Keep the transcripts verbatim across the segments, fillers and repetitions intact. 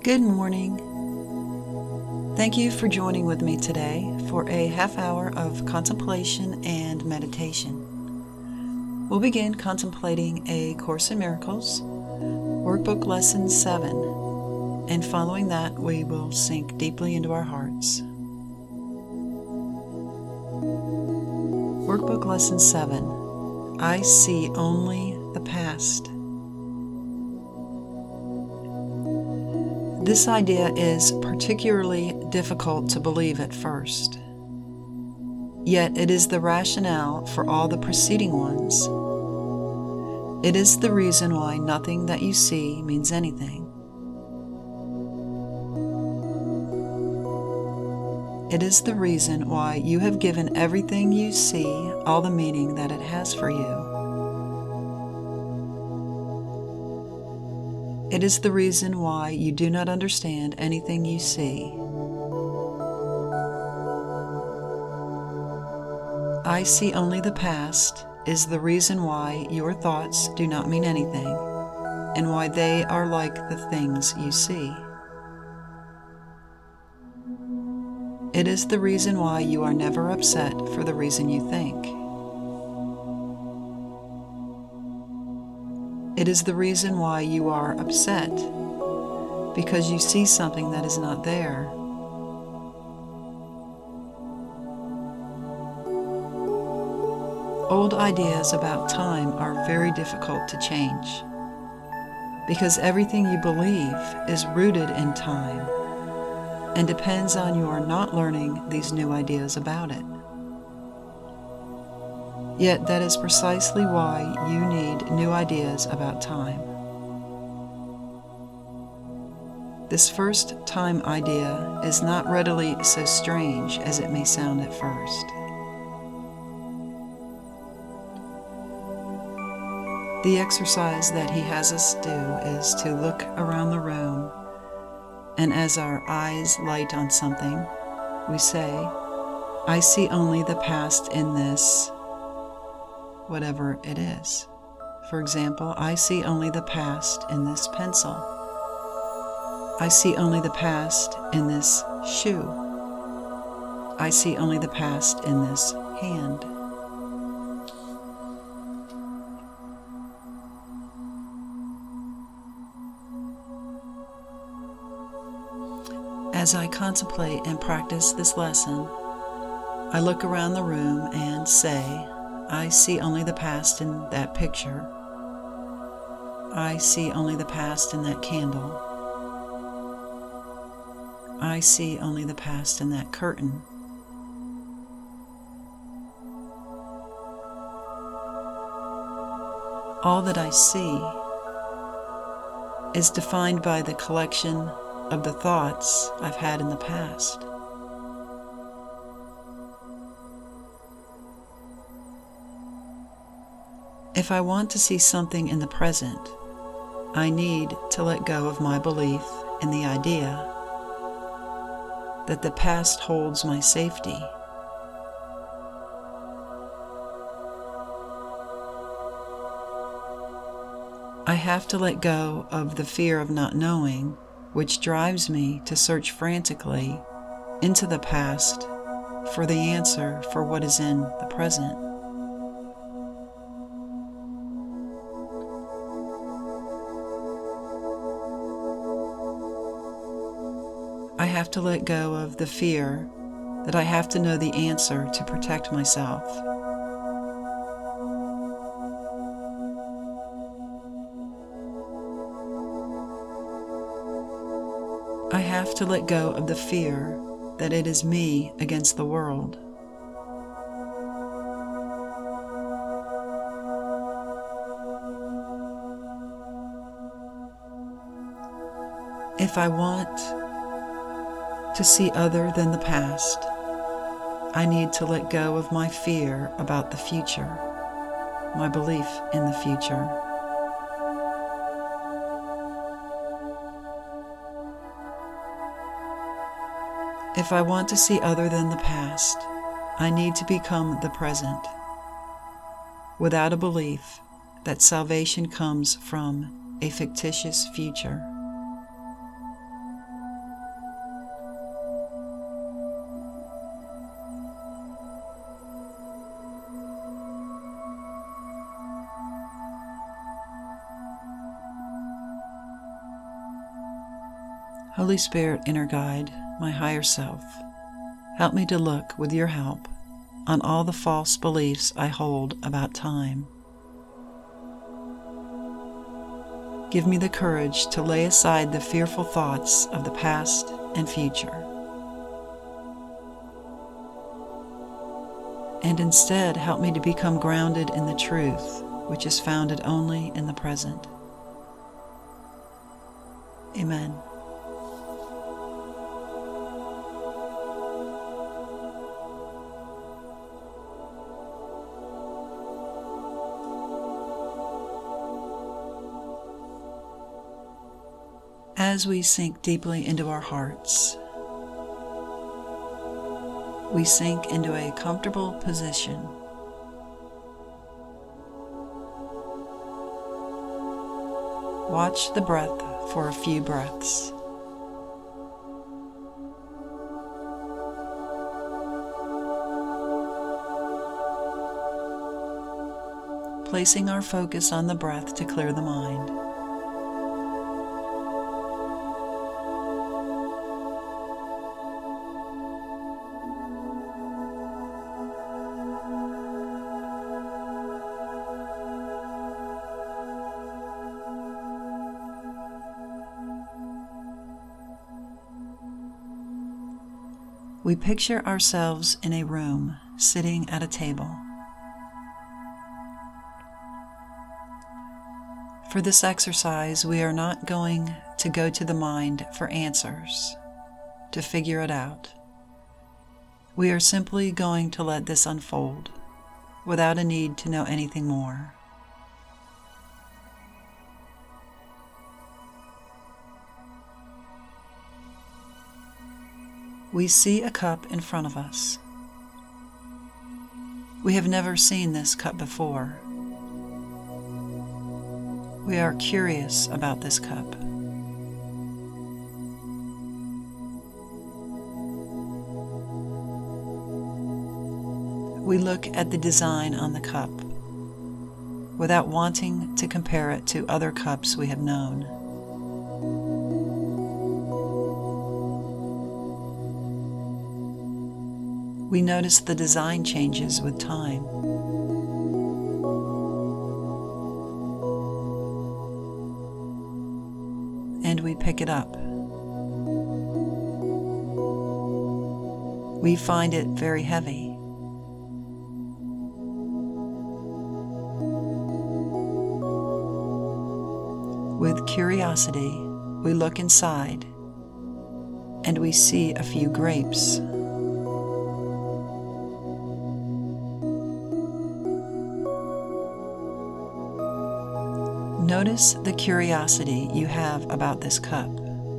Good morning. Thank you for joining with me today for a half hour of contemplation and meditation. We'll begin contemplating A Course in Miracles, Workbook Lesson seven, and following that we will sink deeply into our hearts. Workbook Lesson seven, I See Only the Past. This idea is particularly difficult to believe at first. Yet it is the rationale for all the preceding ones. It is the reason why nothing that you see means anything. It is the reason why you have given everything you see all the meaning that it has for you. It is the reason why you do not understand anything you see. I see only the past is the reason why your thoughts do not mean anything, and why they are like the things you see. It is the reason why you are never upset for the reason you think. It is the reason why you are upset, because you see something that is not there. Old ideas about time are very difficult to change, because everything you believe is rooted in time and depends on your not learning these new ideas about it. Yet that is precisely why you need new ideas about time. This first time idea is not readily so strange as it may sound at first. The exercise that he has us do is to look around the room, and as our eyes light on something, we say, I see only the past in this, whatever it is. For example, I see only the past in this pencil. I see only the past in this shoe. I see only the past in this hand. As I contemplate and practice this lesson, I look around the room and say, I see only the past in that picture. I see only the past in that candle. I see only the past in that curtain. All that I see is defined by the collection of the thoughts I've had in the past. If I want to see something in the present, I need to let go of my belief in the idea that the past holds my safety. I have to let go of the fear of not knowing, which drives me to search frantically into the past for the answer for what is in the present. I have to let go of the fear that I have to know the answer to protect myself. I have to let go of the fear that it is me against the world. If I want to see other than the past, I need to let go of my fear about the future, my belief in the future. If I want to see other than the past, I need to become the present, without a belief that salvation comes from a fictitious future. Holy Spirit, inner guide, my higher self, help me to look, with your help, on all the false beliefs I hold about time. Give me the courage to lay aside the fearful thoughts of the past and future, and instead help me to become grounded in the truth, which is founded only in the present. Amen. As we sink deeply into our hearts, we sink into a comfortable position. Watch the breath for a few breaths. Placing our focus on the breath to clear the mind. We picture ourselves in a room, sitting at a table. For this exercise, we are not going to go to the mind for answers, to figure it out. We are simply going to let this unfold, without a need to know anything more. We see a cup in front of us. We have never seen this cup before. We are curious about this cup. We look at the design on the cup, without wanting to compare it to other cups we have known. We notice the design changes with time. And we pick it up. We find it very heavy. With curiosity, we look inside and we see a few grapes. Notice the curiosity you have about this cup.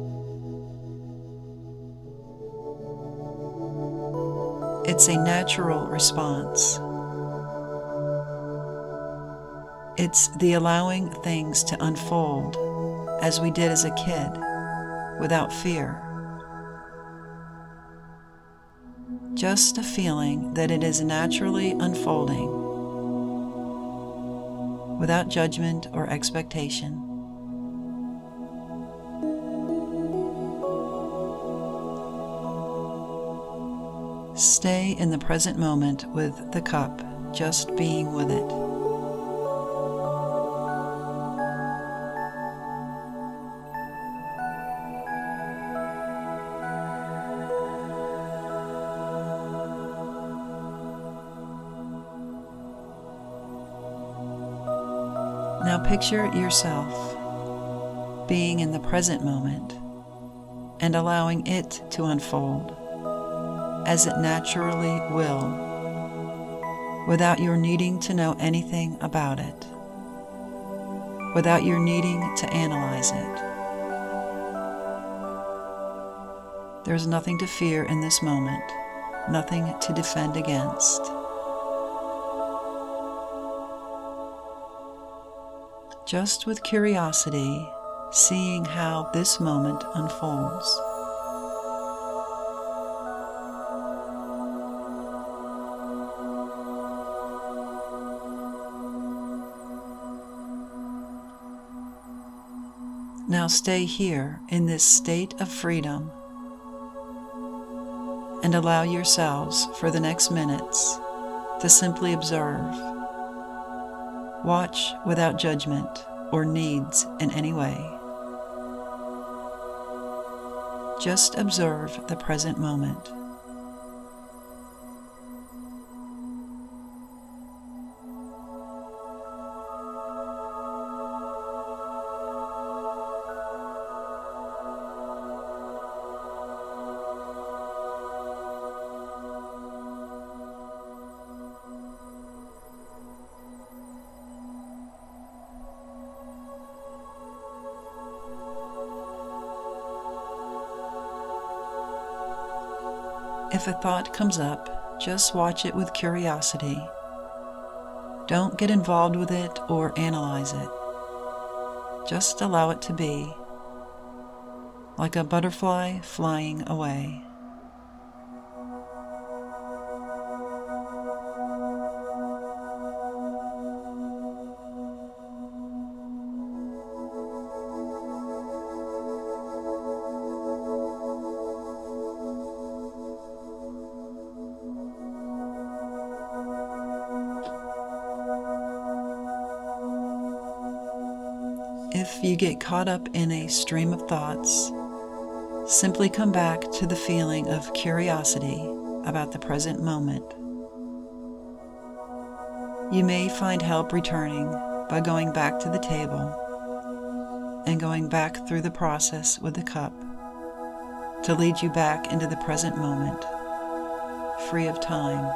It's a natural response. It's the allowing things to unfold as we did as a kid, without fear. Just a feeling that it is naturally unfolding, without judgment or expectation. Stay in the present moment with the cup, just being with it. Now picture yourself being in the present moment and allowing it to unfold as it naturally will, without your needing to know anything about it, without your needing to analyze it. There's nothing to fear in this moment, nothing to defend against. Just with curiosity, seeing how this moment unfolds. Now stay here in this state of freedom and allow yourselves for the next minutes to simply observe. Watch without judgment or needs in any way. Just observe the present moment. If a thought comes up, just watch it with curiosity. Don't get involved with it or analyze it. Just allow it to be, like a butterfly flying away. If you get caught up in a stream of thoughts, simply come back to the feeling of curiosity about the present moment. You may find help returning by going back to the table and going back through the process with the cup to lead you back into the present moment, free of time.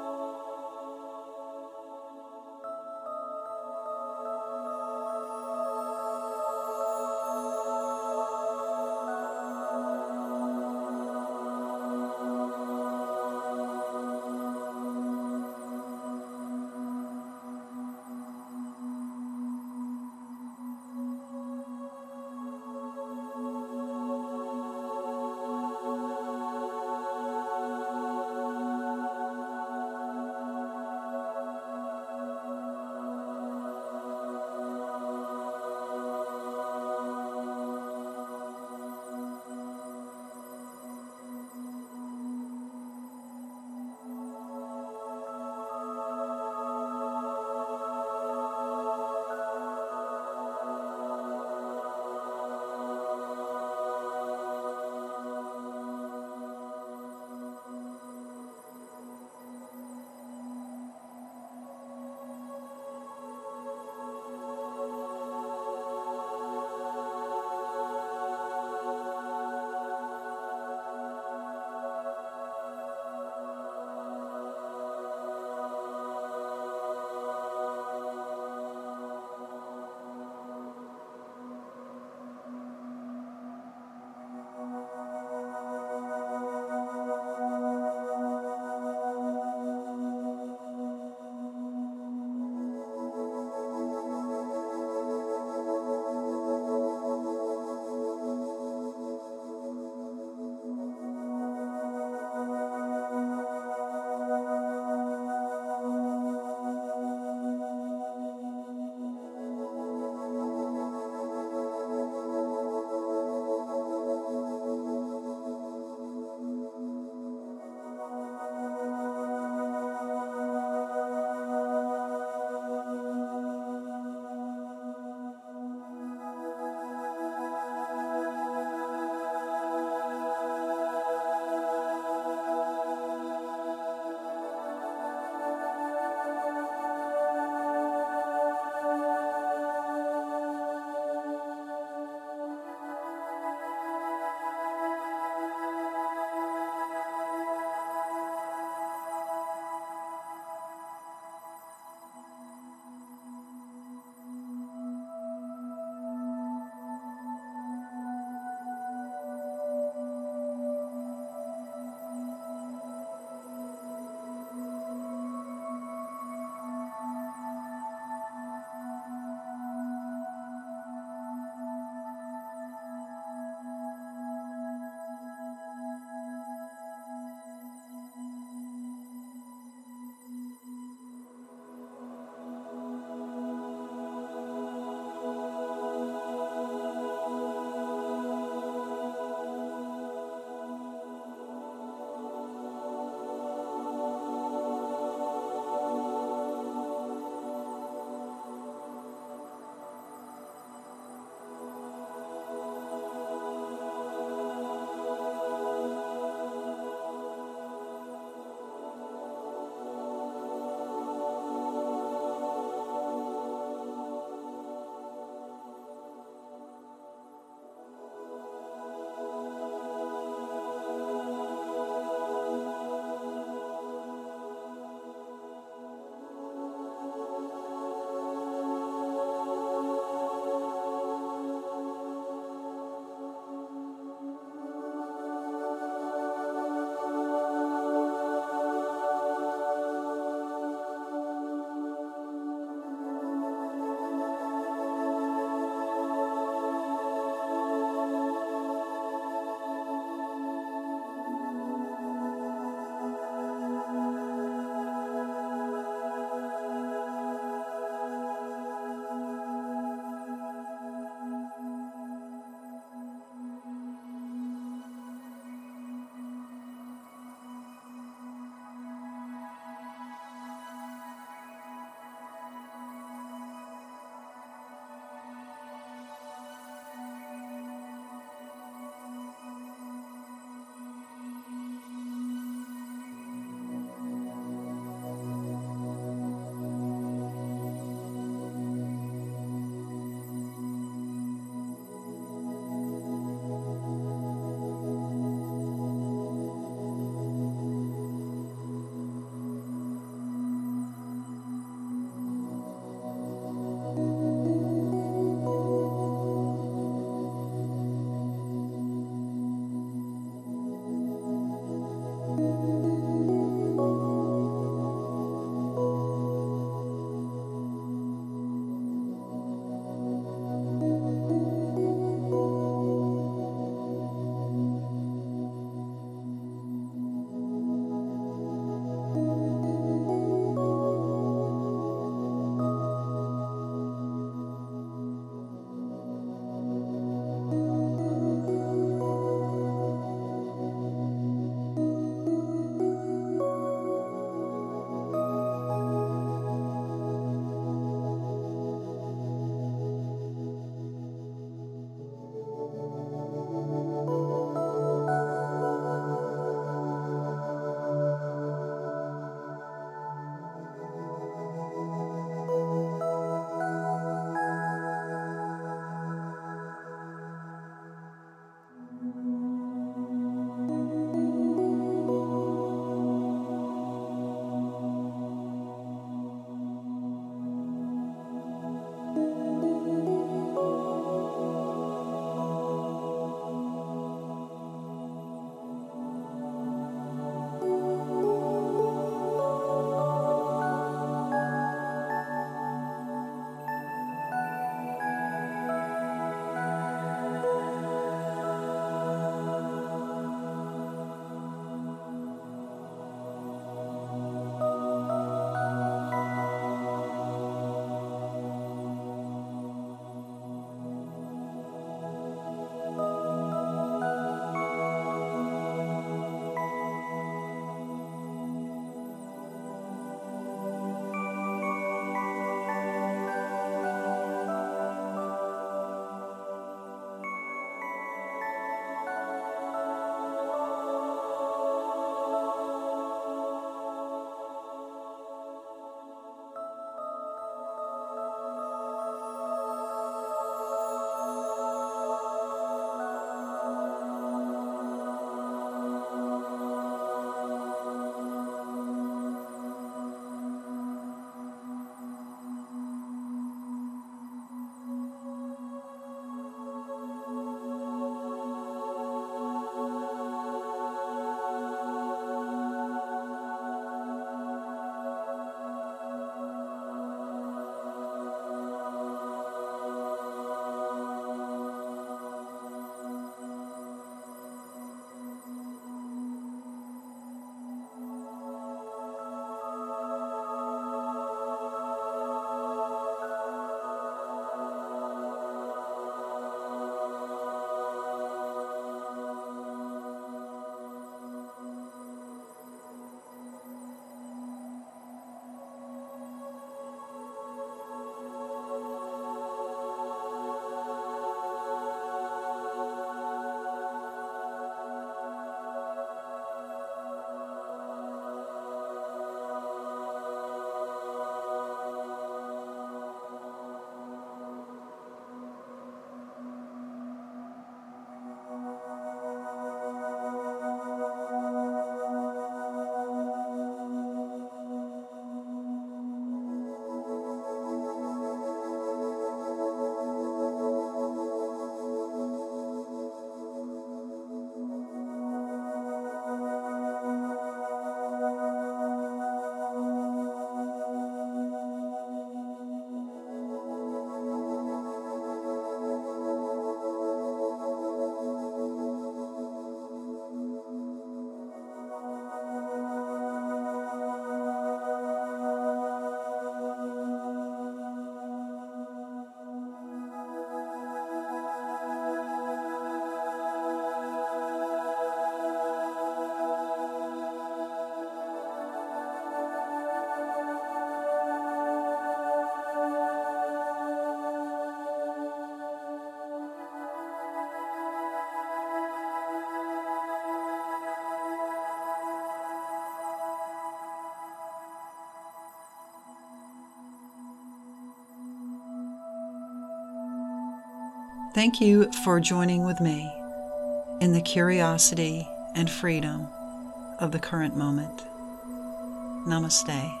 Thank you for joining with me in the curiosity and freedom of the current moment. Namaste.